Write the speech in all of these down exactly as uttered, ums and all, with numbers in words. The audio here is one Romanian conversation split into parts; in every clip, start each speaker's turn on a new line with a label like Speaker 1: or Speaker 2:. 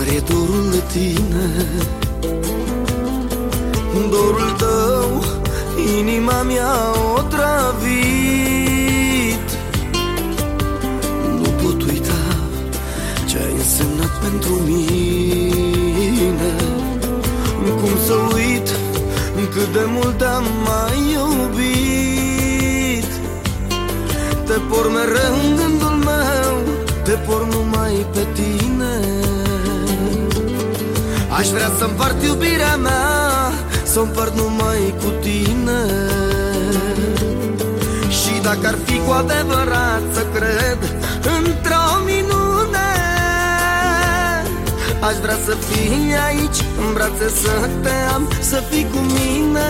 Speaker 1: e dorul de tine, dorul tău, inima mea o trăvit. Nu pot uita ce-ai însemnat pentru mine. Cum să uit cât de mult te-am mai iubit. Te por mereu în gândul meu, te por numai pe tine. Aș vrea să împart iubirea mea, să împart numai cu tine. Și dacă ar fi cu adevărat să cred într-o minune, aș vrea să fii aici, în brațe să te am, să fii cu mine.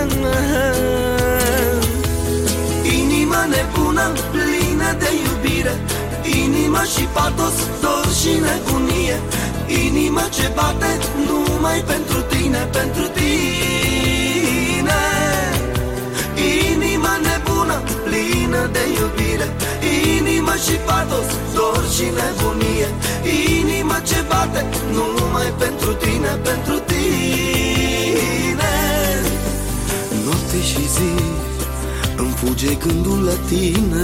Speaker 1: Inima nebună, plină de iubire, inima și patos, dor și nebunie. Inima ce bate numai pentru tine, pentru tine. Inima nebună, plină de iubire, inima și patos, dor și nebunie. Inima ce bate numai pentru tine, pentru tine. Noapte și zi îmi fuge gândul la tine.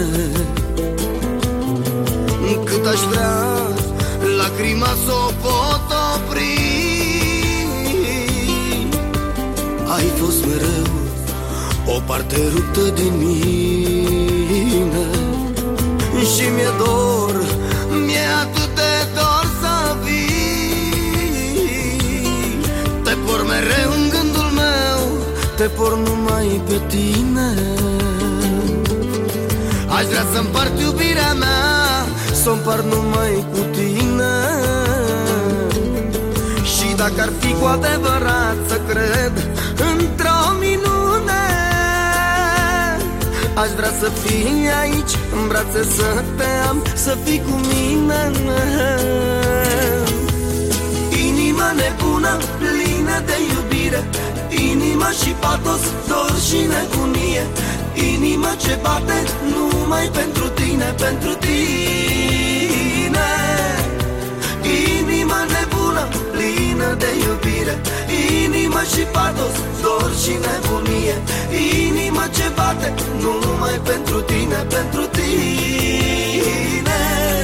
Speaker 1: Cât aș vrea lacrima s-o pot opri. Ai fost mereu o parte ruptă din mine. Și mi-e dor, mi-e atât de dor să vii. Te por mereu în gândul meu, te por numai pe tine. Aș vrea să împart iubirea mea, să împart numai cu tine. Și dacă ar fi cu adevărat să cred într-o minune, aș vrea să fii aici, în brațe să te am, să fii cu mine. Inima nebună, plină de iubire, inima și patos, dor și nebunie. Inima ce bate numai pentru tine, pentru tine. Inima nebună, plină de iubire, inima și patos, dor și nebunie. Inima ce bate numai pentru tine, pentru tine.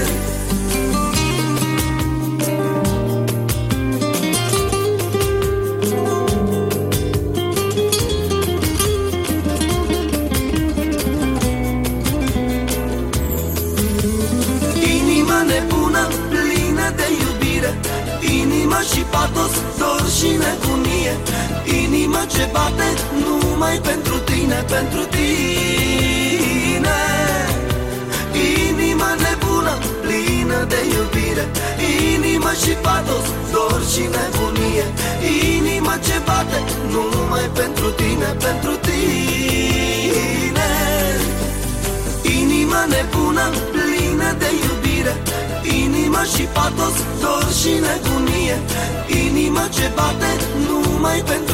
Speaker 1: Nebună, plină de iubire, inima și patos, dor și nebunie. Inima ce bate numai pentru tine, pentru tine. Inima nebună, plină de iubire, inima și patos, dor și nebunie. Inima ce bate numai pentru tine, pentru tine. Inima nebună, plină de iubire, inima și patos, dor și nebunie. Inima ce bate numai pentru